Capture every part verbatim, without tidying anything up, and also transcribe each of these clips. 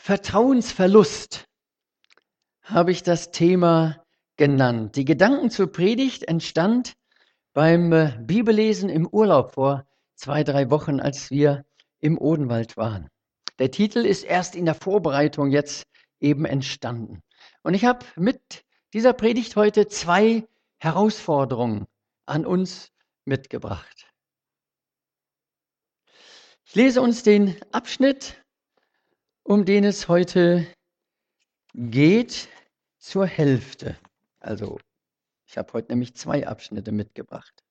Vertrauensverlust habe ich das Thema genannt. Die Gedanken zur Predigt entstand beim äh, Bibellesen im Urlaub vor zwei, drei Wochen, als wir im Odenwald waren. Der Titel ist erst in der Vorbereitung jetzt eben entstanden. Und ich habe mit dieser Predigt heute zwei Herausforderungen an uns mitgebracht. Ich lese uns den Abschnitt, um den es heute geht, zur Hälfte. Also, ich habe heute nämlich zwei Abschnitte mitgebracht.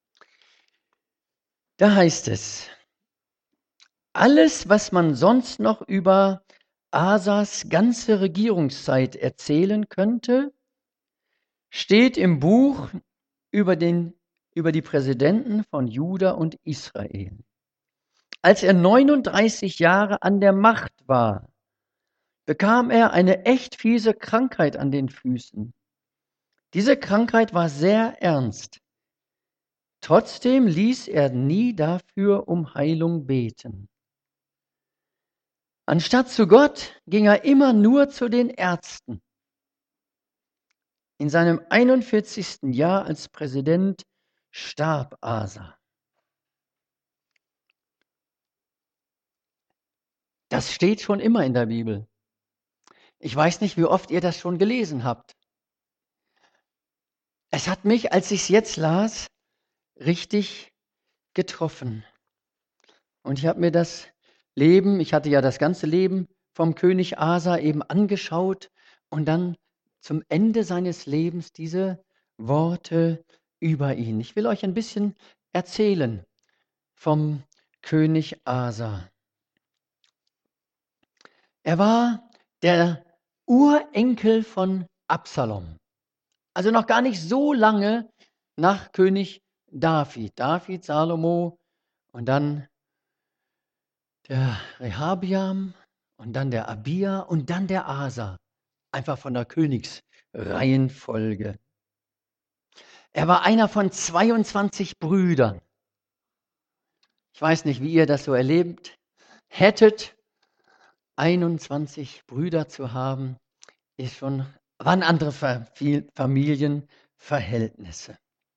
Da heißt es: Alles, was man sonst noch über Asas ganze Regierungszeit erzählen könnte, steht im Buch über, den, über die Präsidenten von Juda und Israel. Als er neununddreißig Jahre an der Macht war, bekam er eine echt fiese Krankheit an den Füßen. Diese Krankheit war sehr ernst. Trotzdem ließ er nie dafür um Heilung beten. Anstatt zu Gott ging er immer nur zu den Ärzten. In seinem einundvierzigsten Jahr als Präsident starb Asa. Das steht schon immer in der Bibel. Ich weiß nicht, wie oft ihr das schon gelesen habt. Es hat mich, als ich es jetzt las, richtig getroffen. Und ich habe mir das Leben, ich hatte ja das ganze Leben vom König Asa eben angeschaut und dann zum Ende seines Lebens diese Worte über ihn. Ich will euch ein bisschen erzählen vom König Asa. Er war der Urenkel von Absalom. Also noch gar nicht so lange nach König David. David, Salomo und dann der Rehabiam und dann der Abia und dann der Asa. Einfach von der Königsreihenfolge. Er war einer von zweiundzwanzig Brüdern. Ich weiß nicht, wie ihr das so erlebt hättet. einundzwanzig Brüder zu haben, ist schon, waren andere Familienverhältnisse.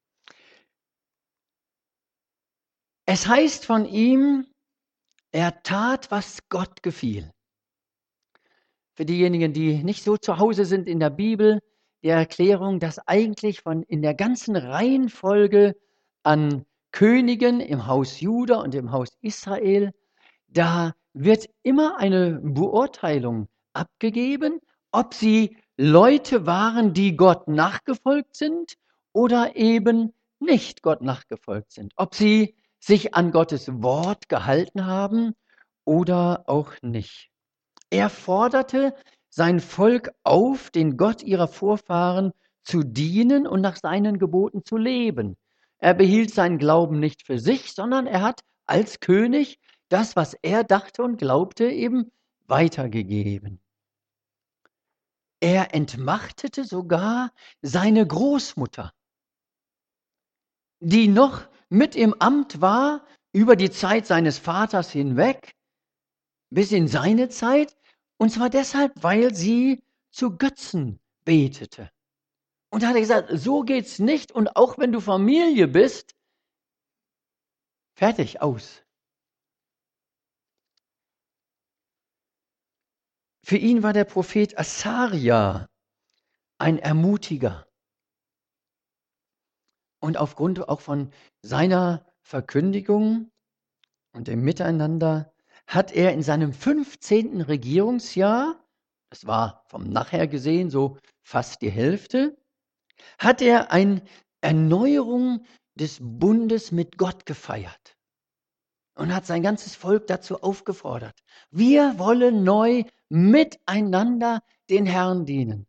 Es heißt von ihm, er tat, was Gott gefiel. Für diejenigen, die nicht so zu Hause sind in der Bibel, die Erklärung, dass eigentlich von in der ganzen Reihenfolge an Königen im Haus Juda und im Haus Israel, da wird immer eine Beurteilung abgegeben, ob sie Leute waren, die Gott nachgefolgt sind oder eben nicht Gott nachgefolgt sind. Ob sie sich an Gottes Wort gehalten haben oder auch nicht. Er forderte sein Volk auf, den Gott ihrer Vorfahren zu dienen und nach seinen Geboten zu leben. Er behielt seinen Glauben nicht für sich, sondern er hat als König das, was er dachte und glaubte, eben weitergegeben. Er entmachtete sogar seine Großmutter, die noch mit im Amt war über die Zeit seines Vaters hinweg, bis in seine Zeit, und zwar deshalb, weil sie zu Götzen betete. Und da hat er gesagt, so geht's nicht, und auch wenn du Familie bist, fertig, aus. Für ihn war der Prophet Asaria ein Ermutiger. Und aufgrund auch von seiner Verkündigung und dem Miteinander hat er in seinem fünfzehnten Regierungsjahr, das war vom Nachher gesehen so fast die Hälfte, hat er eine Erneuerung des Bundes mit Gott gefeiert und hat sein ganzes Volk dazu aufgefordert. Wir wollen neu miteinander den Herrn dienen.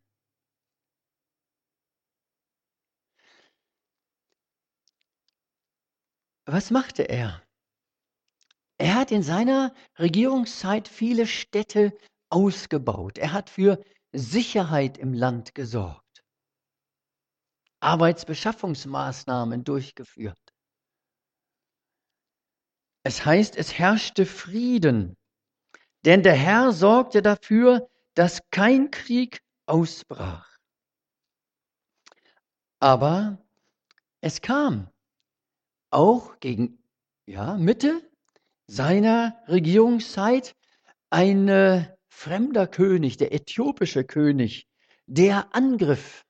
Was machte er? Er hat in seiner Regierungszeit viele Städte ausgebaut. Er hat für Sicherheit im Land gesorgt, Arbeitsbeschaffungsmaßnahmen durchgeführt. Es heißt, es herrschte Frieden. Denn der Herr sorgte dafür, dass kein Krieg ausbrach. Aber es kam auch gegen ja, Mitte seiner Regierungszeit ein äh, fremder König, der äthiopische König, der angriff.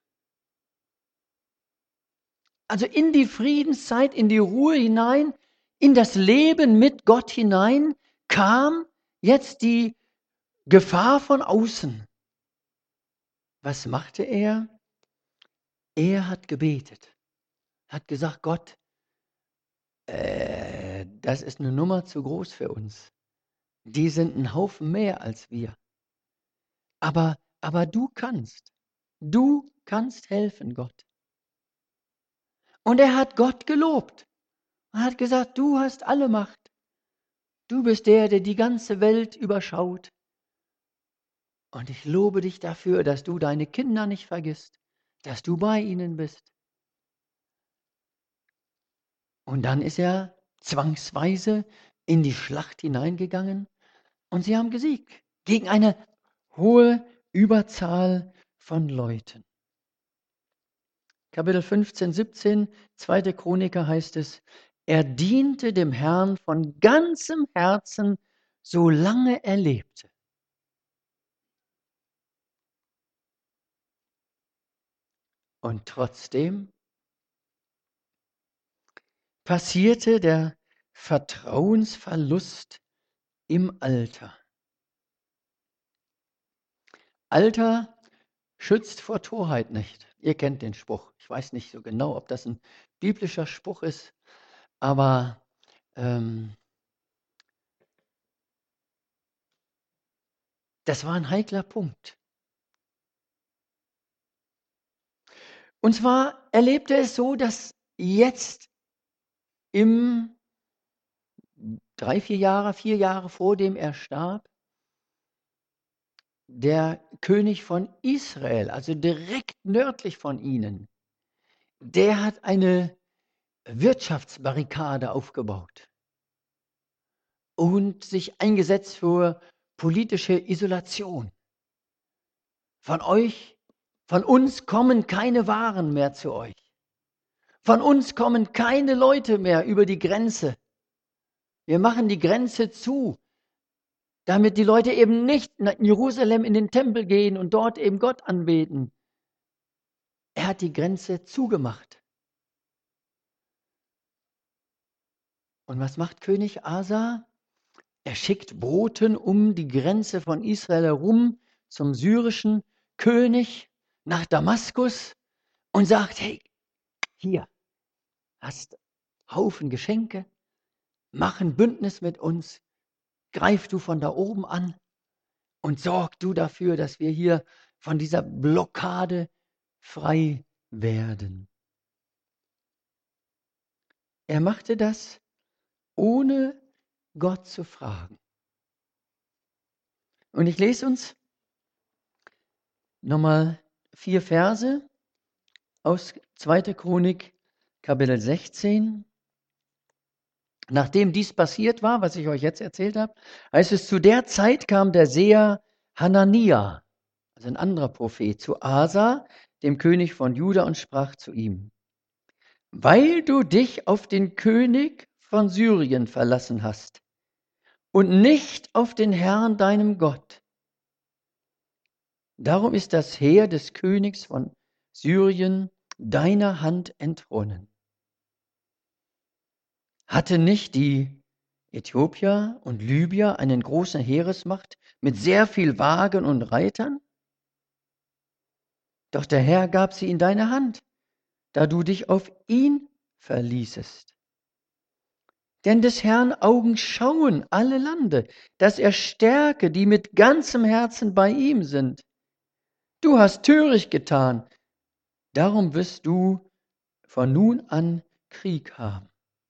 Also in die Friedenszeit, in die Ruhe hinein, in das Leben mit Gott hinein kam jetzt die Gefahr von außen. Was machte er? Er hat gebetet, hat gesagt, Gott, äh, das ist eine Nummer zu groß für uns. Die sind ein Haufen mehr als wir. Aber, aber du kannst, du kannst helfen, Gott. Und er hat Gott gelobt. Er hat gesagt, du hast alle Macht. Du bist der, der die ganze Welt überschaut. Und ich lobe dich dafür, dass du deine Kinder nicht vergisst, dass du bei ihnen bist. Und dann ist er zwangsweise in die Schlacht hineingegangen und sie haben gesiegt gegen eine hohe Überzahl von Leuten. Kapitel fünfzehn, siebzehn, zweite Chroniker heißt es, er diente dem Herrn von ganzem Herzen, solange er lebte. Und trotzdem passierte der Vertrauensverlust im Alter. Alter schützt vor Torheit nicht. Ihr kennt den Spruch. Ich weiß nicht so genau, ob das ein biblischer Spruch ist, aber ähm, das war ein heikler Punkt. Und zwar erlebte es so, dass jetzt im drei, vier Jahre, vier Jahre vor dem er starb, der König von Israel, also direkt nördlich von ihnen, der hat eine Wirtschaftsbarrikade aufgebaut und sich eingesetzt für politische Isolation. Von euch, von uns kommen keine Waren mehr zu euch. Von uns kommen keine Leute mehr über die Grenze. Wir machen die Grenze zu, damit die Leute eben nicht nach Jerusalem in den Tempel gehen und dort eben Gott anbeten. Er hat die Grenze zugemacht. Und was macht König Asa? Er schickt Boten um die Grenze von Israel herum zum syrischen König nach Damaskus und sagt, hey, hier, hast Haufen Geschenke, mach ein Bündnis mit uns, greif du von da oben an und sorg du dafür, dass wir hier von dieser Blockade frei werden. Er machte das, ohne Gott zu fragen. Und ich lese uns nochmal vier Verse aus zweite Chronik, Kapitel sechzehn. Nachdem dies passiert war, was ich euch jetzt erzählt habe, heißt es, zu der Zeit kam der Seher Hanania, also ein anderer Prophet, zu Asa, dem König von Juda, und sprach zu ihm, weil du dich auf den König von Syrien verlassen hast und nicht auf den Herrn, deinem Gott. Darum ist das Heer des Königs von Syrien deiner Hand entronnen. Hatte nicht die Äthiopier und Libyer eine große Heeresmacht mit sehr viel Wagen und Reitern? Doch der Herr gab sie in deine Hand, da du dich auf ihn verließest. Denn des Herrn Augen schauen alle Lande, dass er stärke, die mit ganzem Herzen bei ihm sind. Du hast töricht getan, darum wirst du von nun an Krieg haben.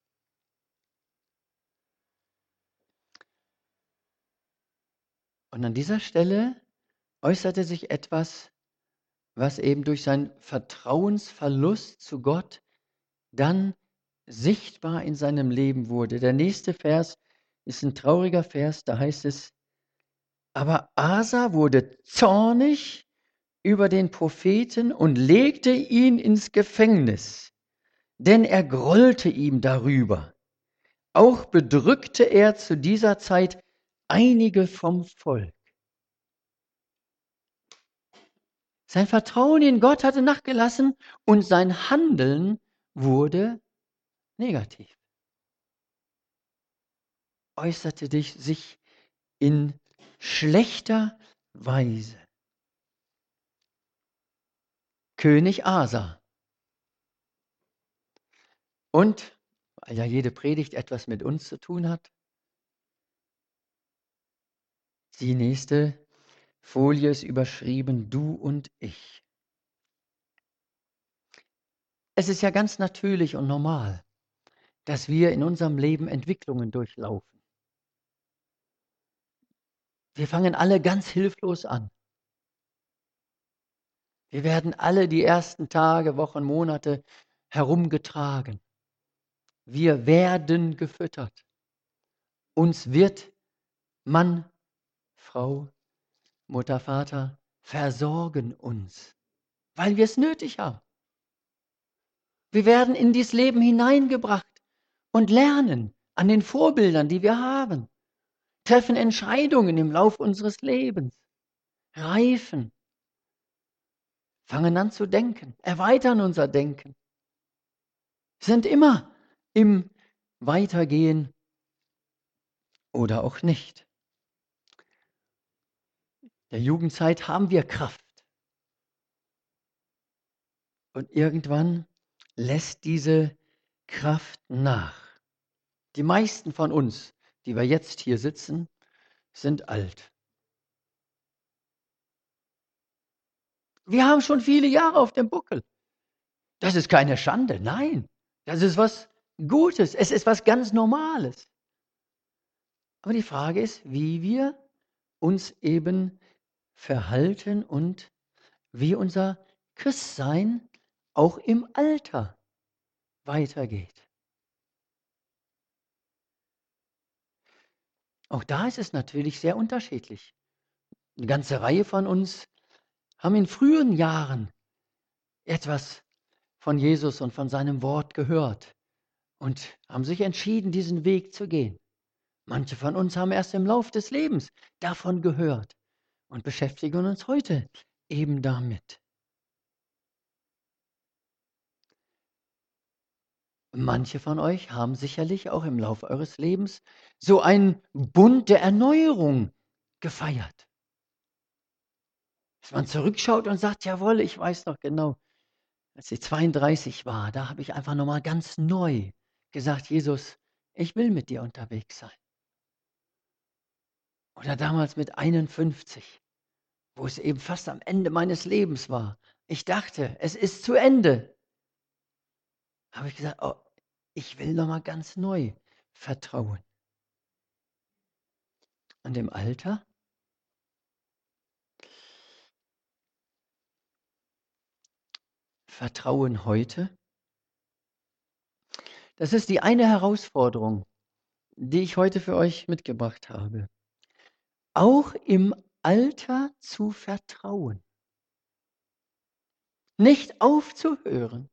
Und an dieser Stelle äußerte sich etwas, was eben durch seinen Vertrauensverlust zu Gott dann sichtbar in seinem Leben wurde. Der nächste Vers ist ein trauriger Vers, da heißt es, Aber Asa wurde zornig über den Propheten und legte ihn ins Gefängnis, denn er grollte ihm darüber. Auch bedrückte er zu dieser Zeit einige vom Volk. Sein Vertrauen in Gott hatte nachgelassen und sein Handeln wurde negativ. Äußerte sich in schlechter Weise. König Asa. Und, weil ja jede Predigt etwas mit uns zu tun hat, die nächste Folie ist überschrieben, du und ich. Es ist ja ganz natürlich und normal, dass wir in unserem Leben Entwicklungen durchlaufen. Wir fangen alle ganz hilflos an. Wir werden alle die ersten Tage, Wochen, Monate herumgetragen. Wir werden gefüttert. Uns wird Mann, Frau, Mutter, Vater versorgen uns, weil wir es nötig haben. Wir werden in dieses Leben hineingebracht und lernen an den Vorbildern, die wir haben, treffen Entscheidungen im Lauf unseres Lebens, reifen, fangen an zu denken, erweitern unser Denken, sind immer im Weitergehen oder auch nicht. In der Jugendzeit haben wir Kraft. Und irgendwann lässt diese Kraft nach. Die meisten von uns, die wir jetzt hier sitzen, sind alt. Wir haben schon viele Jahre auf dem Buckel. Das ist keine Schande, nein. Das ist was Gutes, es ist was ganz Normales. Aber die Frage ist, wie wir uns eben verhalten und wie unser Christsein auch im Alter weitergeht. Auch da ist es natürlich sehr unterschiedlich. Eine ganze Reihe von uns haben in frühen Jahren etwas von Jesus und von seinem Wort gehört und haben sich entschieden, diesen Weg zu gehen. Manche von uns haben erst im Lauf des Lebens davon gehört und beschäftigen uns heute eben damit. Manche von euch haben sicherlich auch im Laufe eures Lebens so einen Bund der Erneuerung gefeiert. Dass man zurückschaut und sagt, jawohl, ich weiß noch genau, als ich zweiunddreißig war, da habe ich einfach nochmal ganz neu gesagt, Jesus, ich will mit dir unterwegs sein. Oder damals mit einundfünfzig, wo es eben fast am Ende meines Lebens war. Ich dachte, es ist zu Ende. Habe ich gesagt, oh, ich will nochmal ganz neu vertrauen. Und im Alter? Vertrauen heute? Das ist die eine Herausforderung, die ich heute für euch mitgebracht habe. Auch im Alter zu vertrauen. Nicht aufzuhören.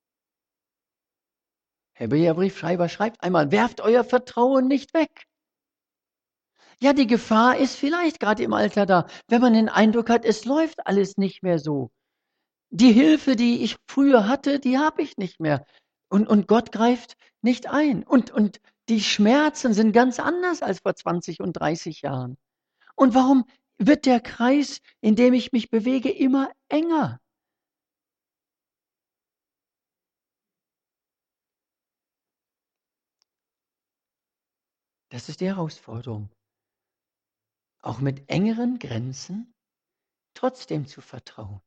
Hebräerbriefschreiber schreibt einmal, werft euer Vertrauen nicht weg. Ja, die Gefahr ist vielleicht gerade im Alter da, wenn man den Eindruck hat, es läuft alles nicht mehr so. Die Hilfe, die ich früher hatte, die habe ich nicht mehr. Und, und Gott greift nicht ein. Und, und die Schmerzen sind ganz anders als vor zwanzig und dreißig Jahren. Und warum wird der Kreis, in dem ich mich bewege, immer enger? Das ist die Herausforderung. Auch mit engeren Grenzen trotzdem zu vertrauen.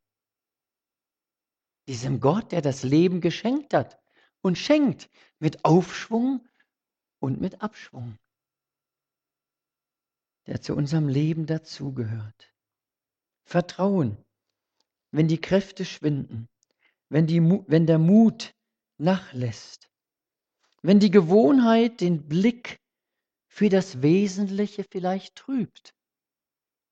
Diesem Gott, der das Leben geschenkt hat und schenkt mit Aufschwung und mit Abschwung, der zu unserem Leben dazugehört. Vertrauen, wenn die Kräfte schwinden, wenn, die, wenn der Mut nachlässt, wenn die Gewohnheit den Blick für das Wesentliche vielleicht trübt.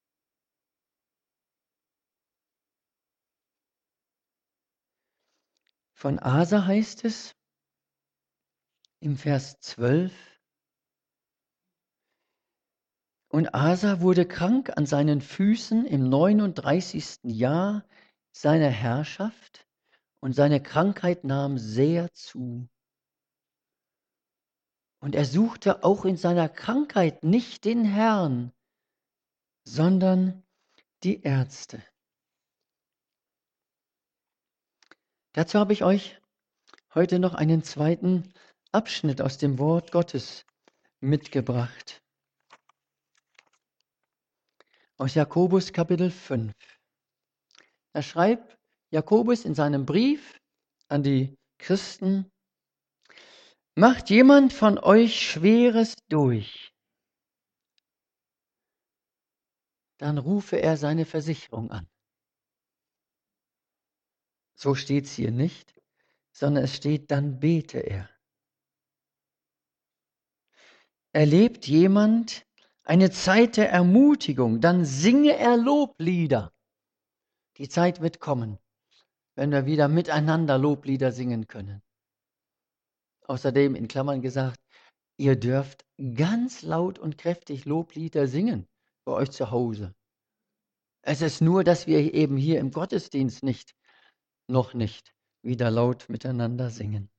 Von Asa heißt es im Vers zwölf: Und Asa wurde krank an seinen Füßen im neununddreißigsten Jahr seiner Herrschaft, und seine Krankheit nahm sehr zu. Und er suchte auch in seiner Krankheit nicht den Herrn, sondern die Ärzte. Dazu habe ich euch heute noch einen zweiten Abschnitt aus dem Wort Gottes mitgebracht. Aus Jakobus Kapitel fünf. Da schreibt Jakobus in seinem Brief an die Christen: Macht jemand von euch Schweres durch, dann rufe er seine Versicherung an. So steht es hier nicht, sondern es steht, dann bete er. Erlebt jemand eine Zeit der Ermutigung, dann singe er Loblieder. Die Zeit wird kommen, wenn wir wieder miteinander Loblieder singen können. Außerdem in Klammern gesagt, ihr dürft ganz laut und kräftig Loblieder singen bei euch zu Hause. Es ist nur, dass wir eben hier im Gottesdienst nicht, noch nicht, wieder laut miteinander singen.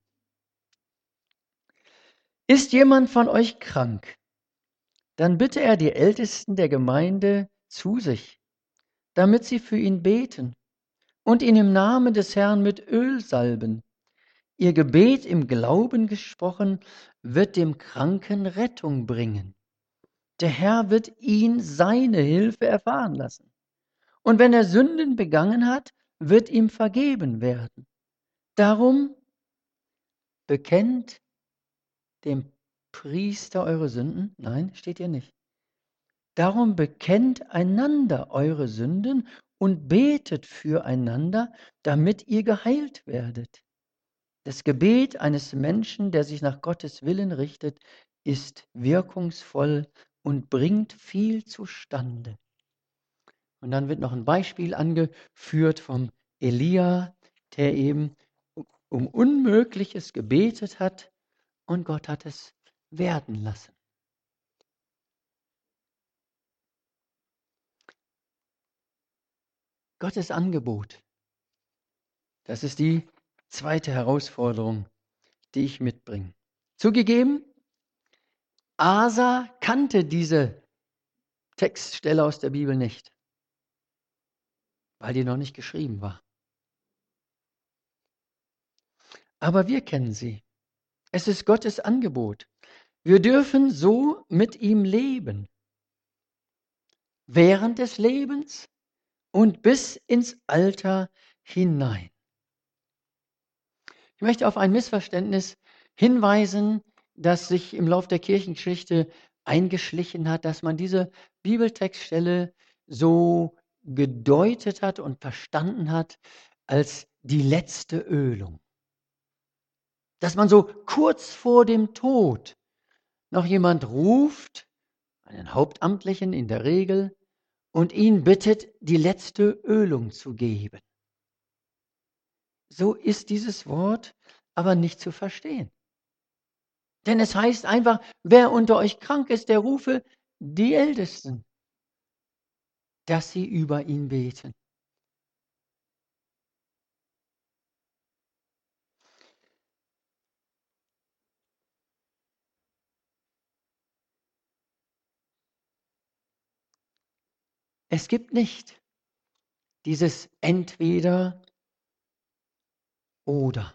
Ist jemand von euch krank, dann bitte er die Ältesten der Gemeinde zu sich, damit sie für ihn beten und ihn im Namen des Herrn mit Öl salben. Ihr Gebet im Glauben gesprochen wird dem Kranken Rettung bringen. Der Herr wird ihn seine Hilfe erfahren lassen. Und wenn er Sünden begangen hat, wird ihm vergeben werden. Darum bekennt dem Priester eure Sünden. Nein, steht hier nicht. Darum bekennt einander eure Sünden und betet füreinander, damit ihr geheilt werdet. Das Gebet eines Menschen, der sich nach Gottes Willen richtet, ist wirkungsvoll und bringt viel zustande. Und dann wird noch ein Beispiel angeführt vom Elia, der eben um Unmögliches gebetet hat und Gott hat es werden lassen. Gottes Angebot, das ist die zweite Herausforderung, die ich mitbringe. Zugegeben, Asa kannte diese Textstelle aus der Bibel nicht, weil die noch nicht geschrieben war. Aber wir kennen sie. Es ist Gottes Angebot. Wir dürfen so mit ihm leben. Während des Lebens und bis ins Alter hinein. Ich möchte auf ein Missverständnis hinweisen, das sich im Lauf der Kirchengeschichte eingeschlichen hat, dass man diese Bibeltextstelle so gedeutet hat und verstanden hat als die letzte Ölung. Dass man so kurz vor dem Tod noch jemand ruft, einen Hauptamtlichen in der Regel, und ihn bittet, die letzte Ölung zu geben. So ist dieses Wort aber nicht zu verstehen. Denn es heißt einfach, wer unter euch krank ist, der rufe die Ältesten, dass sie über ihn beten. Es gibt nicht dieses entweder oder.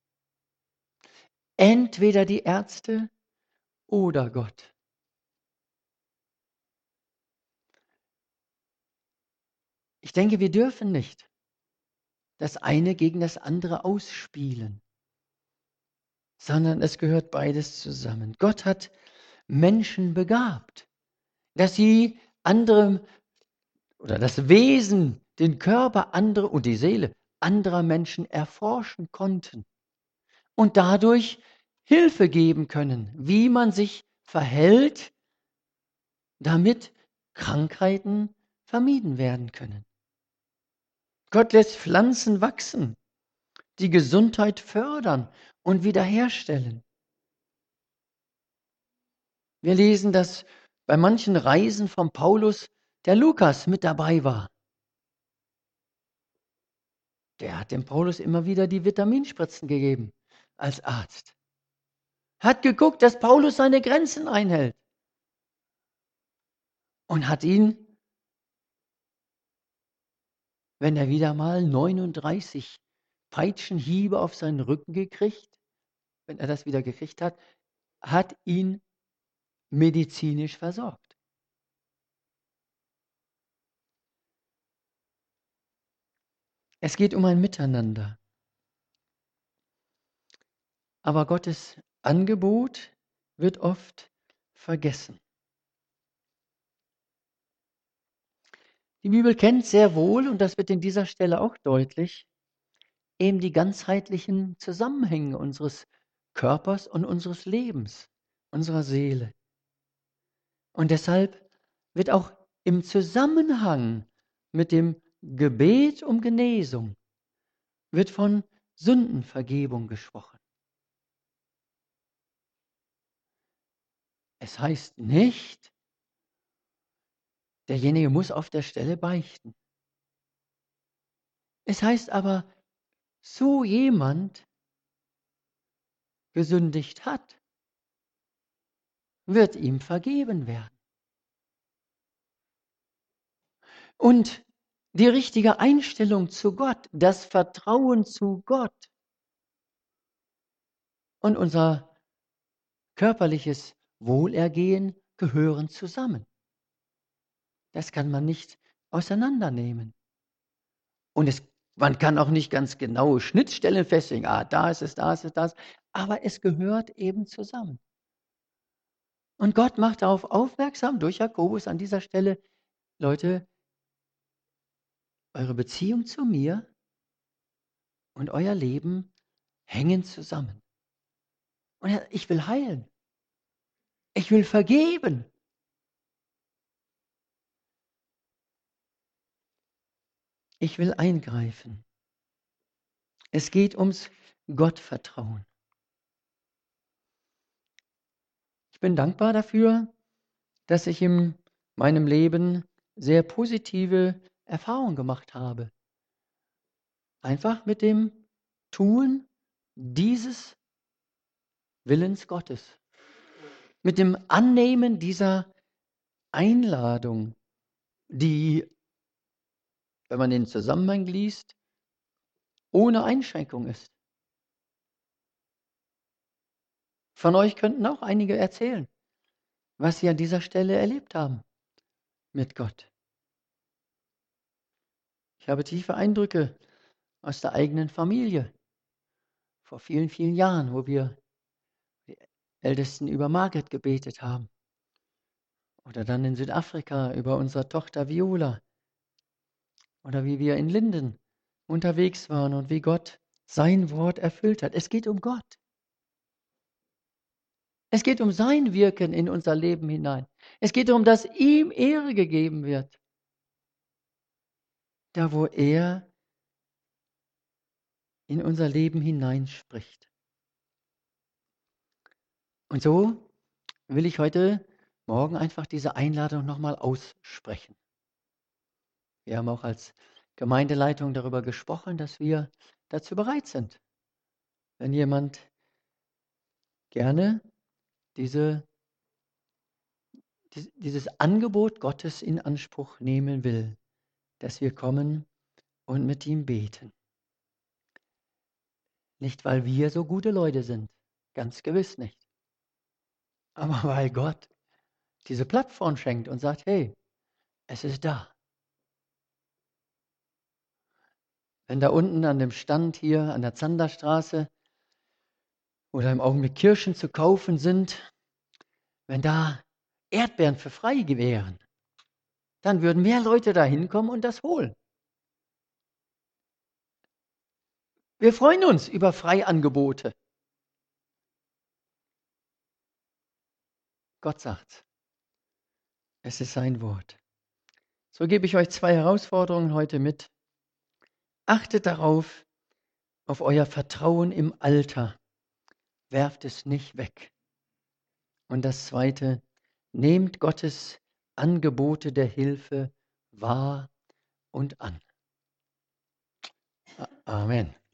Entweder die Ärzte oder Gott. Ich denke, wir dürfen nicht das eine gegen das andere ausspielen, sondern es gehört beides zusammen. Gott hat Menschen begabt, dass sie andere oder das Wesen, den Körper anderer und die Seele anderer Menschen erforschen konnten und dadurch Hilfe geben können, wie man sich verhält, damit Krankheiten vermieden werden können. Gott lässt Pflanzen wachsen, die Gesundheit fördern und wiederherstellen. Wir lesen, dass bei manchen Reisen von Paulus der Lukas mit dabei war. Der hat dem Paulus immer wieder die Vitaminspritzen gegeben als Arzt. Hat geguckt, dass Paulus seine Grenzen einhält. Und hat ihn, wenn er wieder mal neununddreißig Peitschenhiebe auf seinen Rücken gekriegt, wenn er das wieder gekriegt hat, hat ihn medizinisch versorgt. Es geht um ein Miteinander. Aber Gottes Angebot wird oft vergessen. Die Bibel kennt sehr wohl, und das wird in dieser Stelle auch deutlich, eben die ganzheitlichen Zusammenhänge unseres Körpers und unseres Lebens, unserer Seele. Und deshalb wird auch im Zusammenhang mit dem Gebet um Genesung wird von Sündenvergebung gesprochen. Es heißt nicht, derjenige muss auf der Stelle beichten. Es heißt aber, so jemand gesündigt hat, wird ihm vergeben werden. Und die richtige Einstellung zu Gott, das Vertrauen zu Gott und unser körperliches Wohlergehen gehören zusammen. Das kann man nicht auseinandernehmen. Und es, man kann auch nicht ganz genaue Schnittstellen festlegen. Ah, da ist es, da ist es, das. Aber es gehört eben zusammen. Und Gott macht darauf aufmerksam durch Jakobus an dieser Stelle, Leute, eure Beziehung zu mir und euer Leben hängen zusammen. Und er, ich will heilen. Ich will vergeben. Ich will eingreifen. Es geht ums Gottvertrauen. Ich bin dankbar dafür, dass ich in meinem Leben sehr positive Erfahrungen gemacht habe. Einfach mit dem Tun dieses Willens Gottes. Mit dem Annehmen dieser Einladung, die, wenn man den Zusammenhang liest, ohne Einschränkung ist. Von euch könnten auch einige erzählen, was sie an dieser Stelle erlebt haben mit Gott. Ich habe tiefe Eindrücke aus der eigenen Familie vor vielen, vielen Jahren, wo wir die Ältesten über Margret gebetet haben. Oder dann in Südafrika über unsere Tochter Viola. Oder wie wir in Linden unterwegs waren und wie Gott sein Wort erfüllt hat. Es geht um Gott. Es geht um sein Wirken in unser Leben hinein. Es geht darum, dass ihm Ehre gegeben wird. Da, wo er in unser Leben hineinspricht. Und so will ich heute Morgen einfach diese Einladung nochmal aussprechen. Wir haben auch als Gemeindeleitung darüber gesprochen, dass wir dazu bereit sind. Wenn jemand gerne diese, dieses Angebot Gottes in Anspruch nehmen will, dass wir kommen und mit ihm beten. Nicht, weil wir so gute Leute sind, ganz gewiss nicht. Aber weil Gott diese Plattform schenkt und sagt, hey, es ist da. Wenn da unten an dem Stand hier an der Zanderstraße oder im Augenblick Kirschen zu kaufen sind, wenn da Erdbeeren für frei wären, dann würden mehr Leute da hinkommen und das holen. Wir freuen uns über Freiangebote. Gott sagt, es ist sein Wort. So gebe ich euch zwei Herausforderungen heute mit. Achtet darauf, auf euer Vertrauen im Alter. Werft es nicht weg. Und das Zweite, nehmt Gottes Angebote der Hilfe wahr und an. Amen.